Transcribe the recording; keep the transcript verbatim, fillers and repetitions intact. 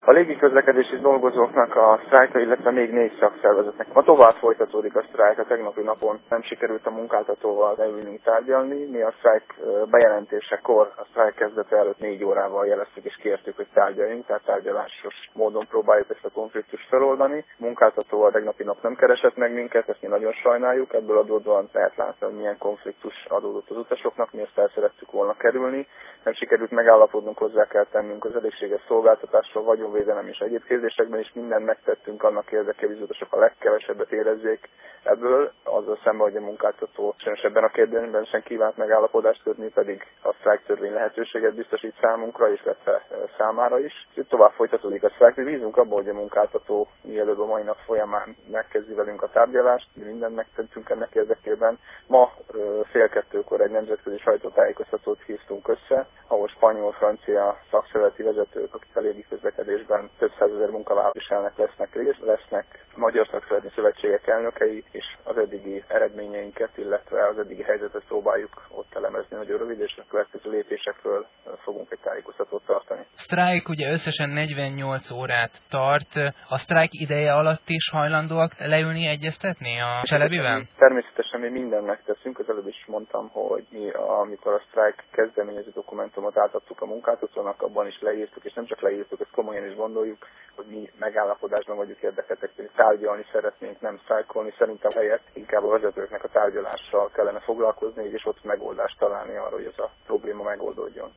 A légiközlekedési dolgozóknak a sztrájka, illetve még négy szakszervezetnek ma tovább folytatódik a sztrájk. A tegnapi napon nem sikerült a munkáltatóval leülnünk tárgyalni. Mi a sztrájk bejelentésekor, a sztrájk kezdete előtt négy órával jeleztük és kértük, hogy tárgyaljunk, tehát tárgyalásos módon próbáljuk ezt a konfliktust feloldani. A munkáltatóval tegnapi nap nem keresett meg minket, ezt mi nagyon sajnáljuk, ebből adódóan lehet látni, hogy milyen konfliktus adódott az utasoknak, mi ezt el szerettük volna kerülni. Nem sikerült megállapodnunk, hozzá kell tennünk az elégséges szolgáltatásról, vagyonvédelem és egyéb kérdésekben is mindent megtettünk annak érdekében, hogy az utasok a legkevesebbet érezzék ebből, azzal szemben, hogy a munkáltató sajnos ebben a kérdésben sem kívánt megállapodást kötni, pedig a sztrájktörvény lehetőséget biztosít számunkra, és illetve számára is. Itt tovább folytatódik a sztrájk. Mi bízunk abban, hogy a munkáltató mielőbb a mai nap folyamán megkezdi velünk a tárgyalást, mi mindent megtettünk ennek érdekében. Ma fél kettőkor egy nemzetközi sajtótájékoztatót hívtunk össze, ahol spanyol-francia szakszervezeti vezetők, akik a légiközlekedésben több százezer munkavállalót viselnek, lesznek részt, lesznek magyar szakszervezeti szövetségek elnökei, és az eddigi eredményeinket, illetve az eddigi helyzetet próbáljuk ott elemezni nagyon rövid, és a következő lépésekről fogunk egy tájékoztatót tartani. A sztrájk ugye összesen negyvennyolc órát tart. A sztrájk ideje alatt is hajlandóak leülni, egyeztetni a Cselebivel? Természetesen mi mindent megteszünk, az előbb is mondtam, hogy mi, amikor a sztrájk kezdeményező dokumentumot átadtuk a munkáltatónak, abban is leírtuk, és nem csak leírtuk, ezt komolyan is gondoljuk, hogy mi megállapodásban vagyunk érdekeltek, hogy tárgyalni szeretnénk, nem sztrájkolni. Szerintem helyett inkább a vezetőknek a tárgyalással kellene foglalkozni, és ott megoldást találni arra, hogy ez a probléma megoldódjon.